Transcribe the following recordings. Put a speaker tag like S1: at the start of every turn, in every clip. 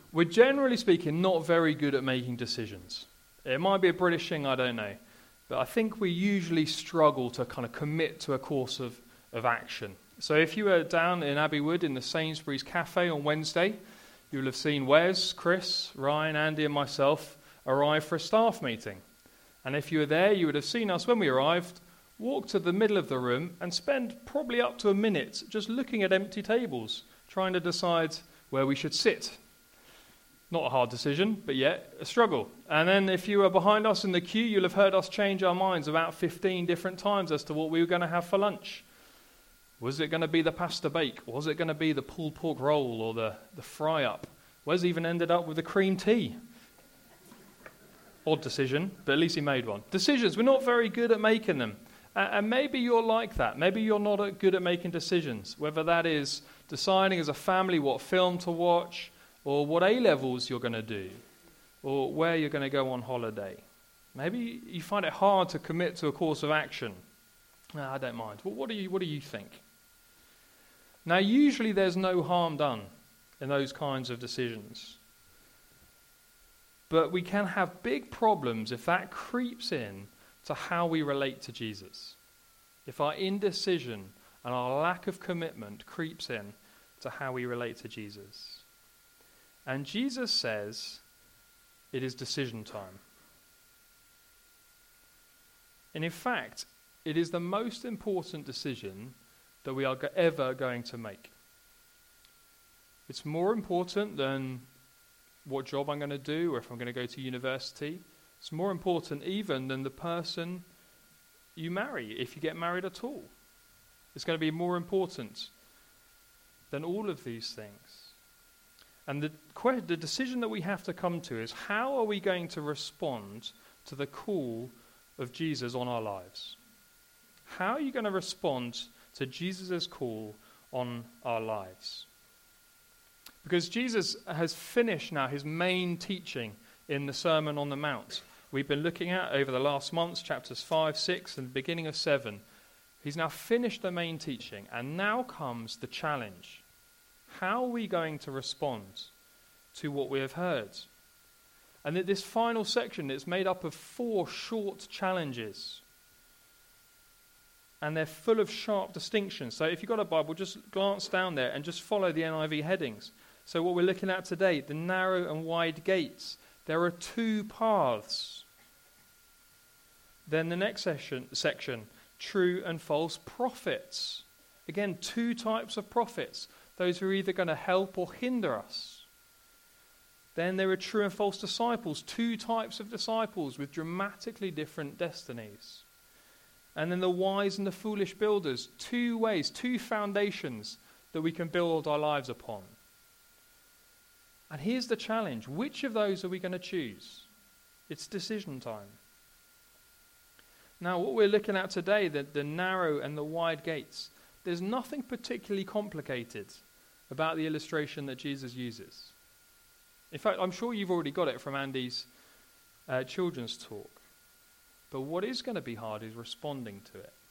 S1: we're generally speaking not very good at making decisions. It might be a British thing, I don't know. But I think we usually struggle to kind of commit to a course of action. So if you were down in Abbey Wood in the Sainsbury's Cafe on Wednesday, you will have seen Wes, Chris, Ryan, Andy and myself arrive for a staff meeting. And if you were there, you would have seen us when we arrived, walk to the middle of the room and spend probably up to a minute just looking at empty tables, trying to decide where we should sit. Not a hard decision, but yet a struggle. And then if you were behind us in the queue, you'll have heard us change our minds about 15 different times as to what we were going to have for lunch. Was it going to be the pasta bake? Was it going to be the pulled pork roll or the fry-up? Wes even ended up with the cream tea. Odd decision, but at least he made one. Decisions, we're not very good at making them. And maybe you're like that. Maybe you're not good at making decisions, whether that is deciding as a family what film to watch, or what A-levels you're going to do, or where you're going to go on holiday. Maybe you find it hard to commit to a course of action. I don't mind. Well, what do you think? Now, usually there's no harm done in those kinds of decisions. But we can have big problems if that creeps in to how we relate to Jesus. If our indecision and our lack of commitment creeps in to how we relate to Jesus. And Jesus says it is decision time. And in fact, it is the most important decision that we are ever going to make. It's more important than what job I'm going to do or if I'm going to go to university. It's more important even than the person you marry, if you get married at all. It's going to be more important than all of these things. And the decision that we have to come to is, how are we going to respond to the call of Jesus on our lives? How are you going to respond to Jesus' call on our lives? Because Jesus has finished now his main teaching in the Sermon on the Mount. We've been looking at over the last months, chapters 5, 6, and the beginning of 7. He's now finished the main teaching, and now comes the challenge. How are we going to respond to what we have heard? And this final section is made up of 4 short challenges. And they're full of sharp distinctions. So if you've got a Bible, just glance down there and just follow the NIV headings. So what we're looking at today, the narrow and wide gates. There are 2 paths. Then the next section, true and false prophets. Again, 2 types of prophets. Those who are either going to help or hinder us. Then there are true and false disciples. 2 types of disciples with dramatically different destinies. And then the wise and the foolish builders. 2 ways, 2 foundations that we can build our lives upon. And here's the challenge. Which of those are we going to choose? It's decision time. Now, what we're looking at today, the narrow and the wide gates, there's nothing particularly complicated about the illustration that Jesus uses. In fact, I'm sure you've already got it from Andy's children's talk. But what is going to be hard is responding to it.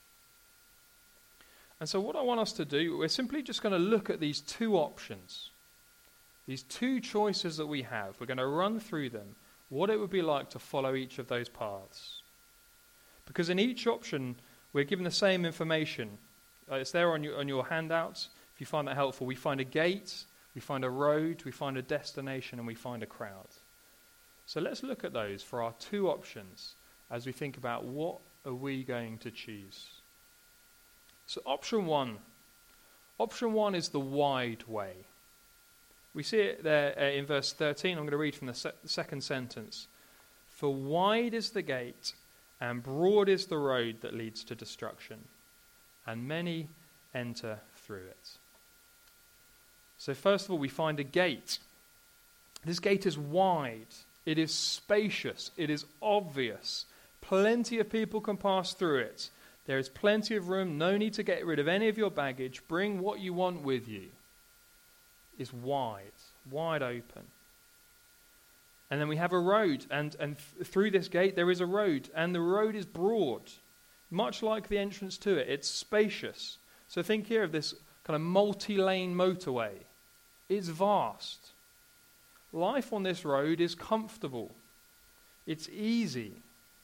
S1: And so what I want us to do, we're simply just going to look at these 2 options. These 2 choices that we have. We're going to run through them, what it would be like to follow each of those paths. Because in each option, we're given the same information. It's there on your handouts. If you find that helpful, we find a gate, we find a road, we find a destination, and we find a crowd. So let's look at those for our 2 options as we think about what are we going to choose. So option 1. Option 1 is the wide way. We see it there in verse 13. I'm going to read from the second sentence. For wide is the gate, and broad is the road that leads to destruction, and many enter through it. So first of all, we find a gate. This gate is wide. It is spacious. It is obvious. Plenty of people can pass through it. There is plenty of room. No need to get rid of any of your baggage. Bring what you want with you. It's wide open. And then we have a road, and through this gate there is a road, and the road is broad, much like the entrance to it. It's spacious. So think here of this kind of multi-lane motorway. It's vast. life on this road is comfortable. It's easy.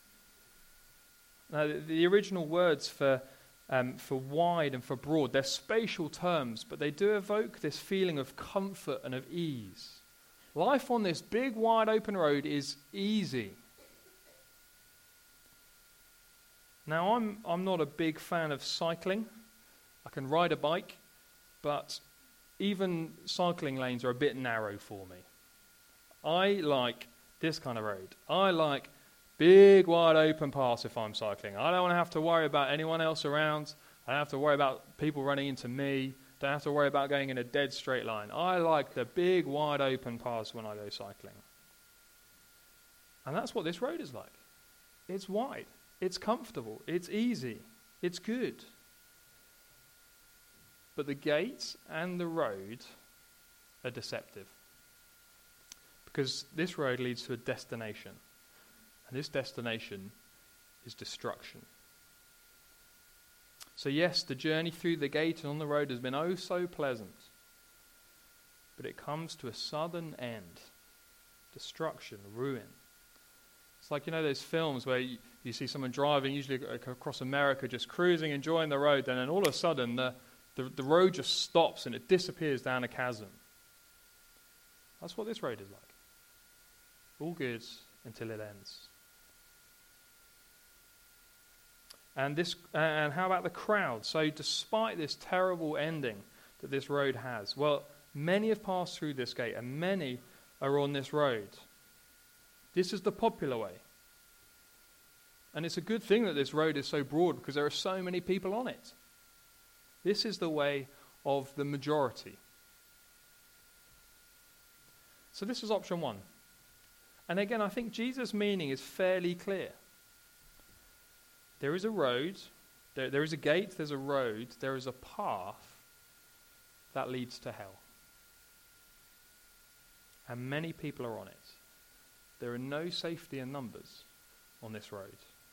S1: Now, the original words for wide and for broad, they're spatial terms, but they do evoke this feeling of comfort and of ease. Life on this big, wide open road is easy. Now, I'm not a big fan of cycling. I can ride a bike, but even cycling lanes are a bit narrow for me. I like this kind of road. I like big, wide open paths if I'm cycling. I don't want to have to worry about anyone else around. I don't have to worry about people running into me. Don't have to worry about going in a dead straight line. I like the big, wide open paths when I go cycling. And that's what this road is like. It's wide. It's comfortable. It's easy. It's good. But the gates and the road are deceptive. Because this road leads to a destination. And this destination is destruction. So yes, the journey through the gate and on the road has been oh so pleasant. But it comes to a sudden end. Destruction, ruin. It's like, those films where you see someone driving, usually across America, just cruising, enjoying the road, and then all of a sudden the road just stops and it disappears down a chasm. That's what this road is like. All good until it ends. And how about the crowd? So despite this terrible ending that this road has, well, many have passed through this gate and many are on this road. This is the popular way. And it's a good thing that this road is so broad because there are so many people on it. This is the way of the majority. So this is option one. And again, I think Jesus' meaning is fairly clear. There is a road, there is a gate, there's a road, there is a path that leads to hell. And many people are on it. There are no safety in numbers on this road.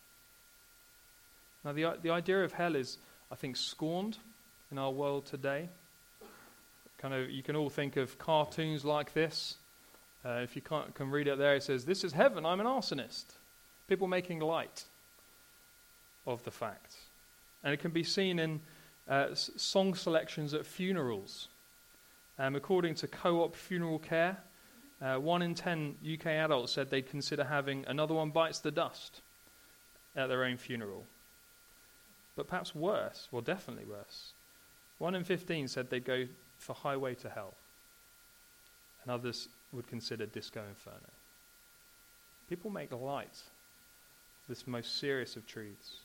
S1: Now the idea of hell is, I think, scorned in our world today. You can all think of cartoons like this. If you can read it there, it says, "This is heaven, I'm an arsonist." People making light of the fact. And it can be seen in song selections at funerals. According to Co-op Funeral Care, 1 in 10 UK adults said they'd consider having Another One Bites the Dust at their own funeral. But perhaps worse, well, definitely worse. 1 in 15 said they'd go for Highway to Hell. And others would consider Disco Inferno. People make light of this most serious of truths.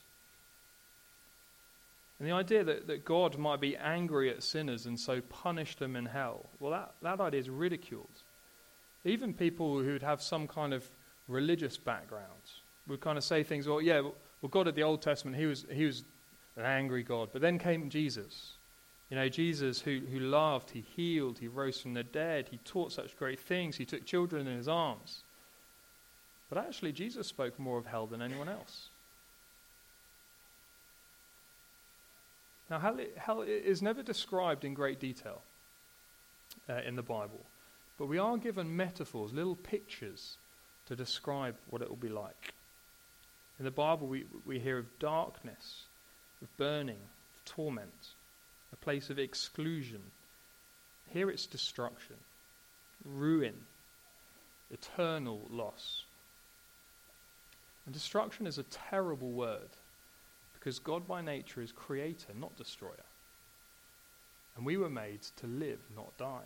S1: And the idea that God might be angry at sinners and so punish them in hell, well, that idea is ridiculed. Even people who would have some kind of religious background would kind of say things, well, God of the Old Testament, he was an angry God. But then came Jesus. Jesus who loved, he healed, he rose from the dead, he taught such great things, he took children in his arms. But actually, Jesus spoke more of hell than anyone else. Now, hell is never described in great detail in the Bible, but we are given metaphors, little pictures, to describe what it will be like. In the Bible, we hear of darkness, of burning, of torment, a place of exclusion. Here it's destruction, ruin, eternal loss. And destruction is a terrible word, because God by nature is creator, not destroyer. And we were made to live, not die.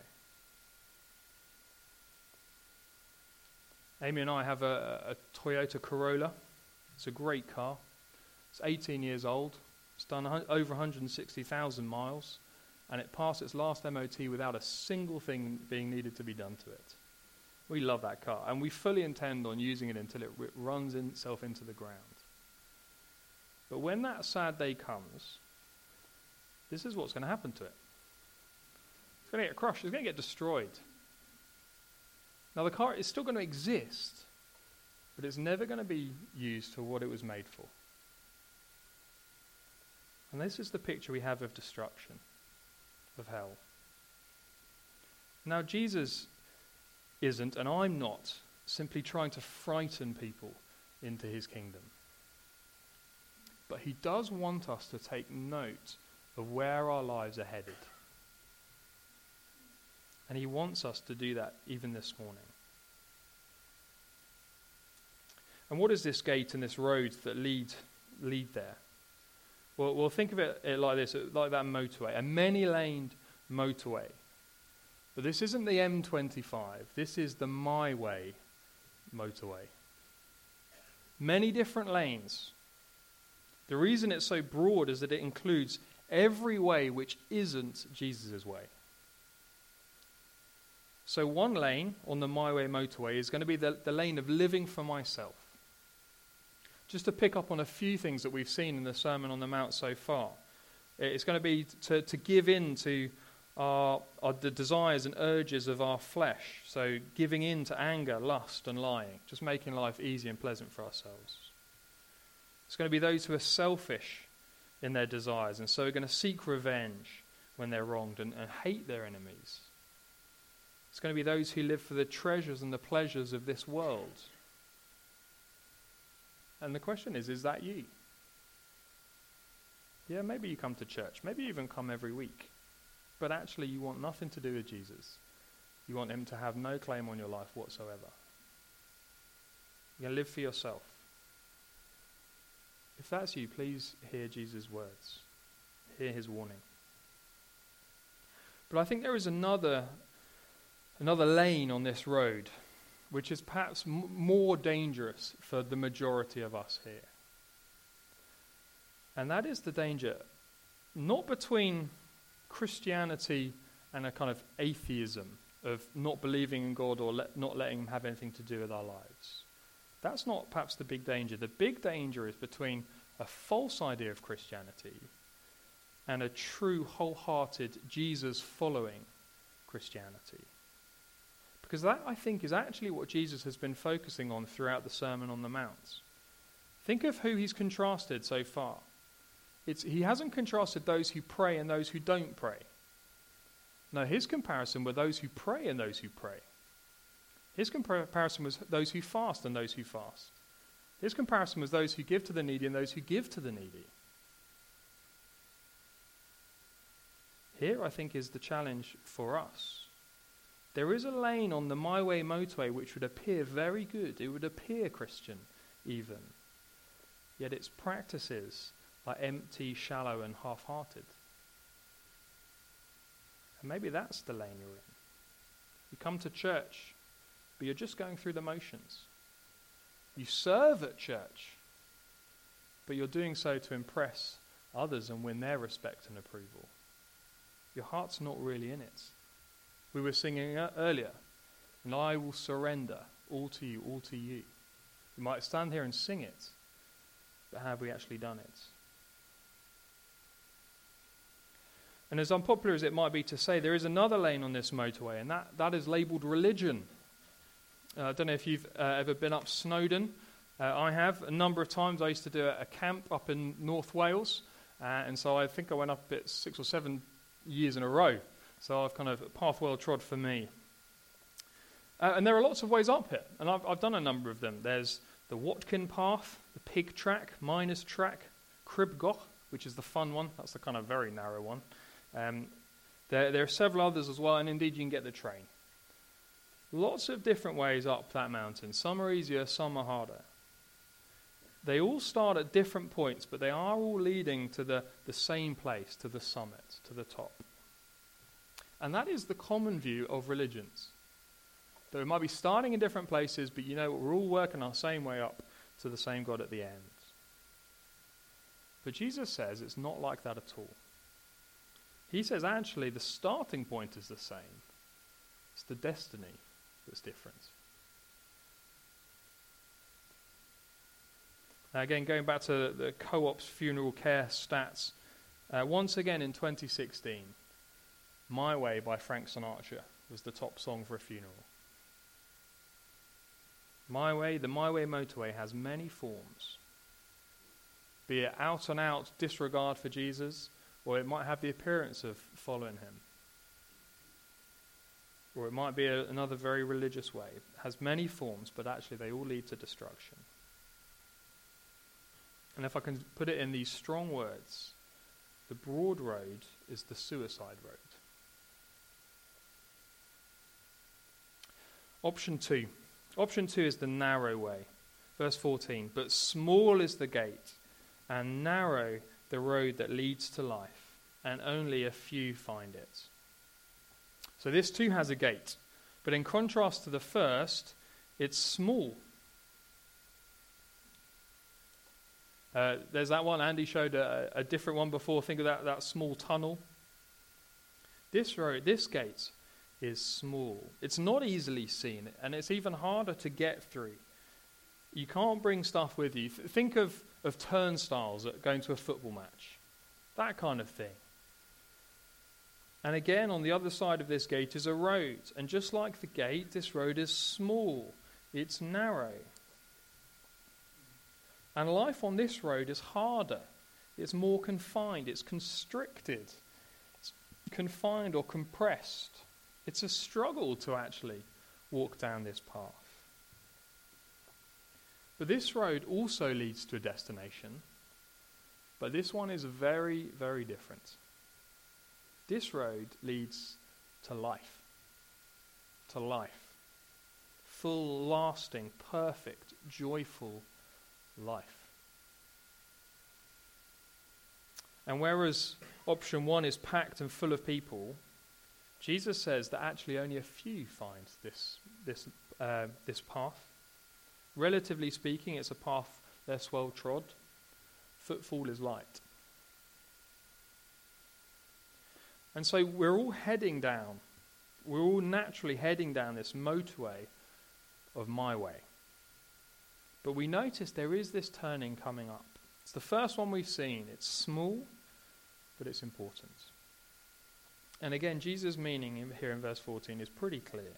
S1: Amy and I have a Toyota Corolla. It's a great car. It's 18 years old. It's done over 160,000 miles. And it passed its last MOT without a single thing being needed to be done to it. We love that car. And we fully intend on using it until it runs itself into the ground. But when that sad day comes, this is what's going to happen to it. It's going to get crushed. It's going to get destroyed. Now, the car is still going to exist, but it's never going to be used for what it was made for. And this is the picture we have of destruction, of hell. Now, Jesus isn't, and I'm not, simply trying to frighten people into his kingdom. But he does want us to take note of where our lives are headed. And he wants us to do that even this morning. And what is this gate and this road that lead there? Well, think of it like this, like that motorway, a many-laned motorway. But this isn't the M25, this is the My Way motorway. Many different lanes. The reason it's so broad is that it includes every way which isn't Jesus' way. So one lane on the My Way motorway is going to be the lane of living for myself. Just to pick up on a few things that we've seen in the Sermon on the Mount so far. It's going to be to give in to the desires and urges of our flesh. So giving in to anger, lust and lying. Just making life easy and pleasant for ourselves. It's going to be those who are selfish in their desires and so are going to seek revenge when they're wronged and hate their enemies. It's going to be those who live for the treasures and the pleasures of this world. And the question is that you? Yeah, maybe you come to church. Maybe you even come every week. But actually you want nothing to do with Jesus. You want him to have no claim on your life whatsoever. You're going to live for yourself. If that's you, please hear Jesus' words. Hear his warning. But I think there is another lane on this road which is perhaps more dangerous for the majority of us here. And that is the danger, not between Christianity and a kind of atheism of not believing in God or not letting him have anything to do with our lives. That's not perhaps the big danger. The big danger is between a false idea of Christianity and a true, wholehearted, Jesus-following Christianity. Because that, I think, is actually what Jesus has been focusing on throughout the Sermon on the Mount. Think of who he's contrasted so far. He hasn't contrasted those who pray and those who don't pray. No, his comparison were those who pray and those who pray. His comparison was those who fast and those who fast. His comparison was those who give to the needy and those who give to the needy. Here, I think, is the challenge for us. There is a lane on the My Way motorway which would appear very good. It would appear Christian, even. Yet its practices are empty, shallow, and half-hearted. And maybe that's the lane you're in. You come to church, but you're just going through the motions. You serve at church, but you're doing so to impress others and win their respect and approval. Your heart's not really in it. We were singing earlier, and I will surrender all to you, all to you. We might stand here and sing it, but have we actually done it? And as unpopular as it might be to say, there is another lane on this motorway, and that is labelled religion. I don't know if you've ever been up Snowdon. I have. A number of times I used to do a camp up in North Wales, and so I think I went up it 6 or 7 years in a row. So I've kind of, path well trod for me. And there are lots of ways up it, and I've done a number of them. There's the Watkin Path, the Pig Track, Miners Track, Cribgoch, which is the fun one. That's the kind of very narrow one. There are several others as well, and indeed you can get the train. Lots of different ways up that mountain. Some are easier, some are harder. They all start at different points, but they are all leading to the same place, to the summit, to the top. And that is the common view of religions. That we might be starting in different places, but you know we're all working our same way up to the same God at the end. But Jesus says it's not like that at all. He says actually the starting point is the same. It's the destiny that's different. Now again, going back to the Co-op's funeral care stats, once again in 2016, My Way by Frank Sinatra was the top song for a funeral. My Way, the My Way motorway has many forms. Be it out and out disregard for Jesus, or it might have the appearance of following him. Or it might be another very religious way. It has many forms, but actually they all lead to destruction. And if I can put it in these strong words, the broad road is the suicide road. Option 2. Option 2 is the narrow way. Verse 14, but small is the gate, and narrow the road that leads to life, and only a few find it. So this too has a gate, but in contrast to the first, it's small. There's that one, Andy showed a different one before. Think of that small tunnel. This road, this gate is small. It's not easily seen, and it's even harder to get through. You can't bring stuff with you. Think of turnstiles at going to a football match. That kind of thing. And again, on the other side of this gate is a road. And just like the gate, this road is small. It's narrow. And life on this road is harder. It's more confined. It's constricted. It's confined or compressed. It's a struggle to actually walk down this path. But this road also leads to a destination. But this one is very, very different. This road leads to life. To life. Full, lasting, perfect, joyful life. And whereas option 1 is packed and full of people, Jesus says that actually only a few find this path. Relatively speaking, it's a path less well trod. Footfall is light. And so we're all heading down. We're all naturally heading down this motorway of my way. But we notice there is this turning coming up. It's the first one we've seen. It's small, but it's important. And again, Jesus' meaning here in verse 14 is pretty clear.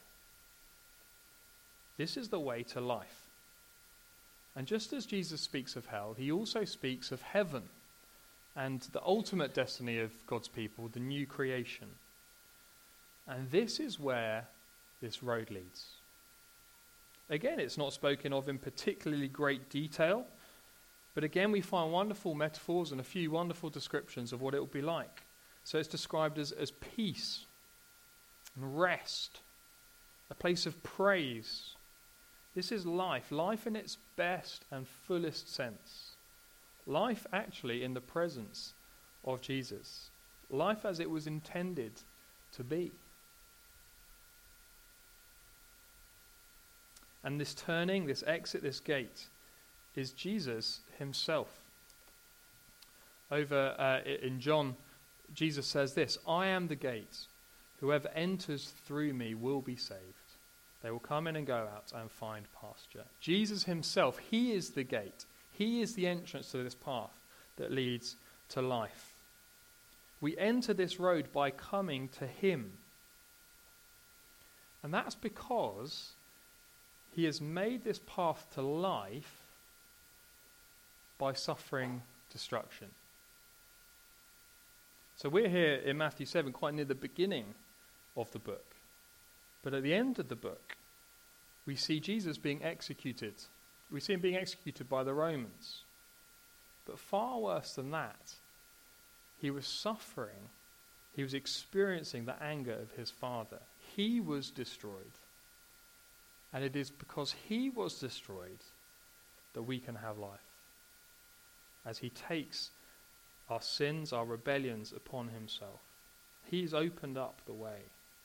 S1: This is the way to life. And just as Jesus speaks of hell, he also speaks of heaven and the ultimate destiny of God's people, the new creation. And this is where this road leads. Again, it's not spoken of in particularly great detail, but again, we find wonderful metaphors and a few wonderful descriptions of what it will be like. So it's described as peace and rest, a place of praise. This is life in its best and fullest sense. Life actually in the presence of Jesus. Life as it was intended to be. And this turning, this exit, this gate is Jesus himself. Over in John, Jesus says this, I am the gate. Whoever enters through me will be saved. They will come in and go out and find pasture. Jesus himself, he is the gate. He is the entrance to this path that leads to life. We enter this road by coming to him. And that's because he has made this path to life by suffering destruction. So we're here in Matthew 7, quite near the beginning of the book. But at the end of the book, we see Jesus being executed. We see him being executed by the Romans. But far worse than that, he was suffering. He was experiencing the anger of his Father. He was destroyed. And it is because he was destroyed that we can have life. As he takes our sins, our rebellions upon himself. He's opened up the way.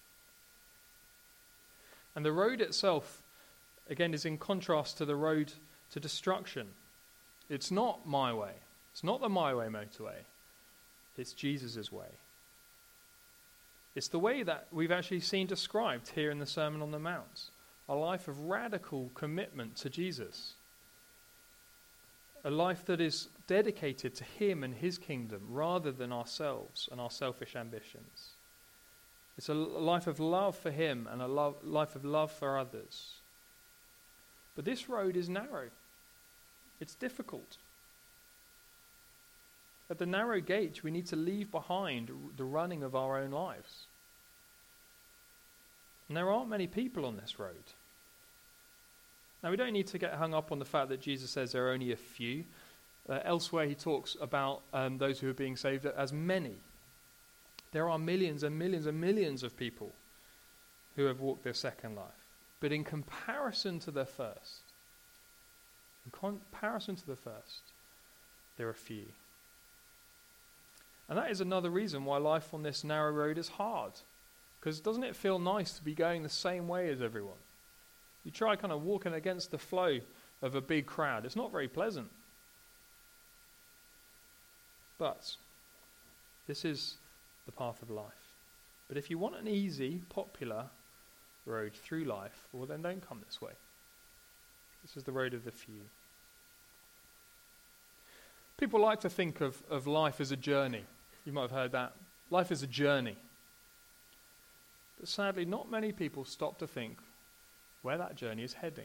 S1: And the road itself, again, is in contrast to the road to destruction. It's not my way. It's not the my way motorway. It's Jesus' way. It's the way that we've actually seen described here in the Sermon on the Mount. A life of radical commitment to Jesus. A life that is dedicated to him and his kingdom rather than ourselves and our selfish ambitions. It's a life of love for him and a life of love for others. But this road is narrow. It's difficult. At the narrow gate, we need to leave behind the running of our own lives. And there aren't many people on this road. Now, we don't need to get hung up on the fact that Jesus says there are only a few. Elsewhere, he talks about those who are being saved as many. There are millions and millions and millions of people who have walked their second life. But in comparison to the first, there are few. And that is another reason why life on this narrow road is hard. Because doesn't it feel nice to be going the same way as everyone? You try kind of walking against the flow of a big crowd. It's not very pleasant. But this is the path of life. But if you want an easy, popular road through life, well then don't come this way. This is the road of the few. People like to think of life as a journey. You might have heard that. Life is a journey. But sadly, not many people stop to think where that journey is heading.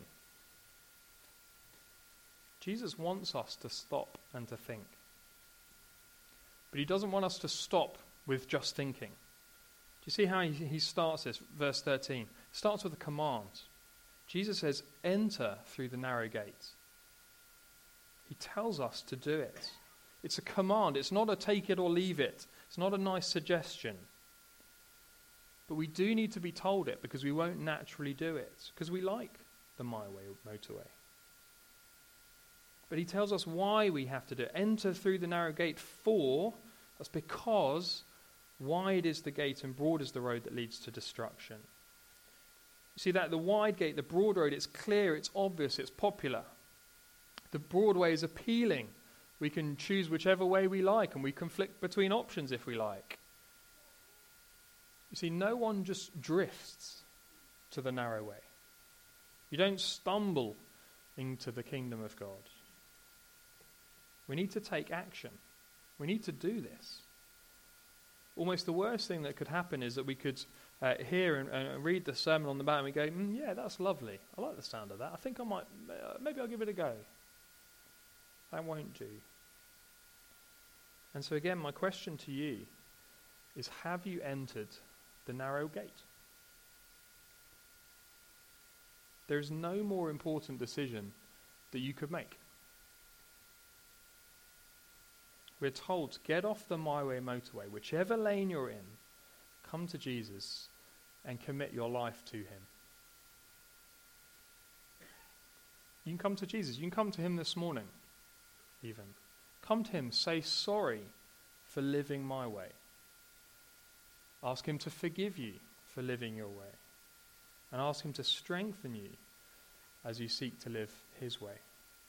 S1: Jesus wants us to stop and to think. But he doesn't want us to stop with just thinking. Do you see how he starts this? Verse 13. It starts with a command. Jesus says, enter through the narrow gate. He tells us to do it. It's a command. It's not a take it or leave it. It's not a nice suggestion. But we do need to be told it because we won't naturally do it. Because we like the my way motorway. But he tells us why we have to do it. Enter through the narrow gate that's because wide is the gate and broad is the road that leads to destruction. You see that the wide gate, the broad road, it's clear, it's obvious, it's popular. The broad way is appealing. We can choose whichever way we like and we can flick between options if we like. You see, no one just drifts to the narrow way. You don't stumble into the kingdom of God. We need to take action. We need to do this. Almost the worst thing that could happen is that we could hear and read the Sermon on the Mount and we go, yeah, that's lovely. I like the sound of that. I think I might, maybe I'll give it a go. That won't do. And so again, my question to you is, have you entered the narrow gate? There is no more important decision that you could make. We're told to get off the my way motorway, whichever lane you're in, come to Jesus and commit your life to him. You can come to Jesus. You can come to him this morning, even. Come to him, say sorry for living my way. Ask him to forgive you for living your way. And ask him to strengthen you as you seek to live his way.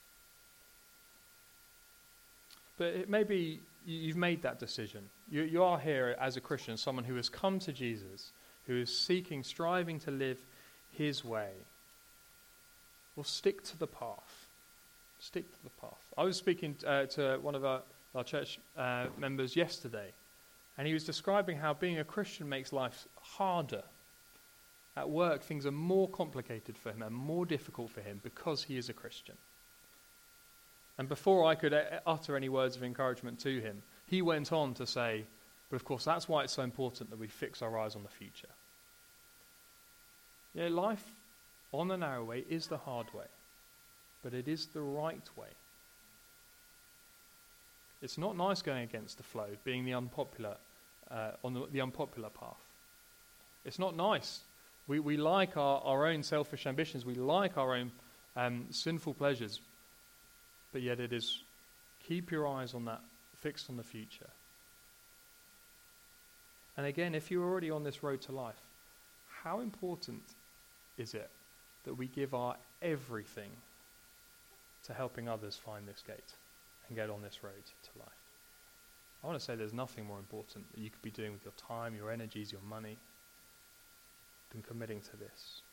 S1: But it may be you've made that decision. You are here as a Christian, someone who has come to Jesus, who is seeking, striving to live his way. Well, stick to the path. Stick to the path. I was speaking to one of our church members yesterday, and he was describing how being a Christian makes life harder. At work, things are more complicated for him and more difficult for him because he is a Christian. And before I could utter any words of encouragement to him, he went on to say, but of course that's why it's so important that we fix our eyes on the future. Yeah, life on the narrow way is the hard way, but it is the right way. It's not nice going against the flow, being the unpopular on the unpopular path. It's not nice. We like our own selfish ambitions. We like our own sinful pleasures. But yet it is, keep your eyes on that, fixed on the future. And again, if you're already on this road to life, how important is it that we give our everything to helping others find this gate and get on this road to life? I want to say there's nothing more important that you could be doing with your time, your energies, your money than committing to this.